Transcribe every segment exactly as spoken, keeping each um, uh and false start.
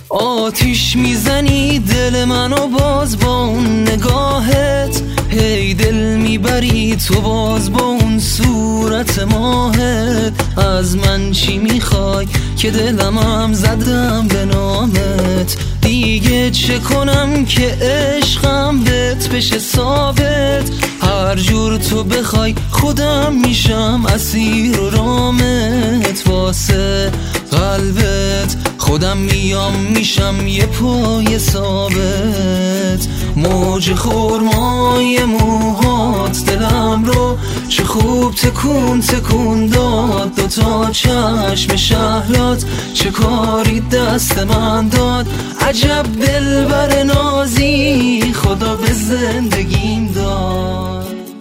آتیش میزنی دل منو باز با اون نگاهت، هی دل میبری تو باز با اون صورت ماهت. از من چی میخوای که دلمم زدم به نامت؟ دیگه چه کنم که عشقم بهت بشه ثابت؟ هر جور تو بخوای خودم میشم اسیر و رامت. واسه قلبت خودم میام میشم یه پای ثابت. موج خرمای موهات دلم رو چه خوب تکون تکون داد. دوتا چشم شهلات چه کاری دست من داد. عجب دلبر نازی خدا به زندگیم داد.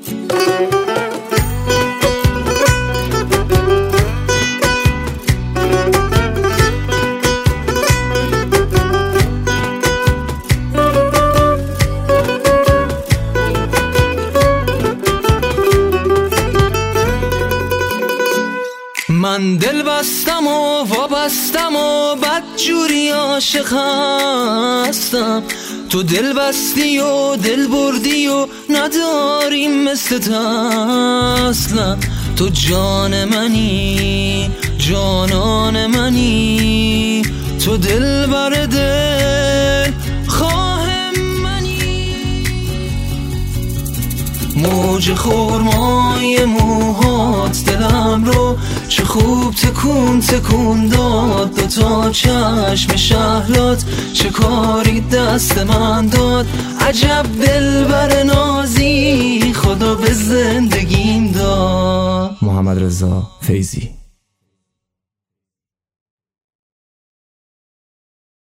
من دل بستم و وابستم و بدجوری عاشق هستم. تو دل بستی و دل بردی و نداری مثل اصلا. تو جان منی جانان منی، تو دل بر دل خواه منی. موج خرمای موهات دلم رو چه خوب تکون تکون داد. دوتا چشم شهلات چه کاری دست من داد. عجب دلبر نازی خدا به زندگیم داد. محمد رضا فیضی.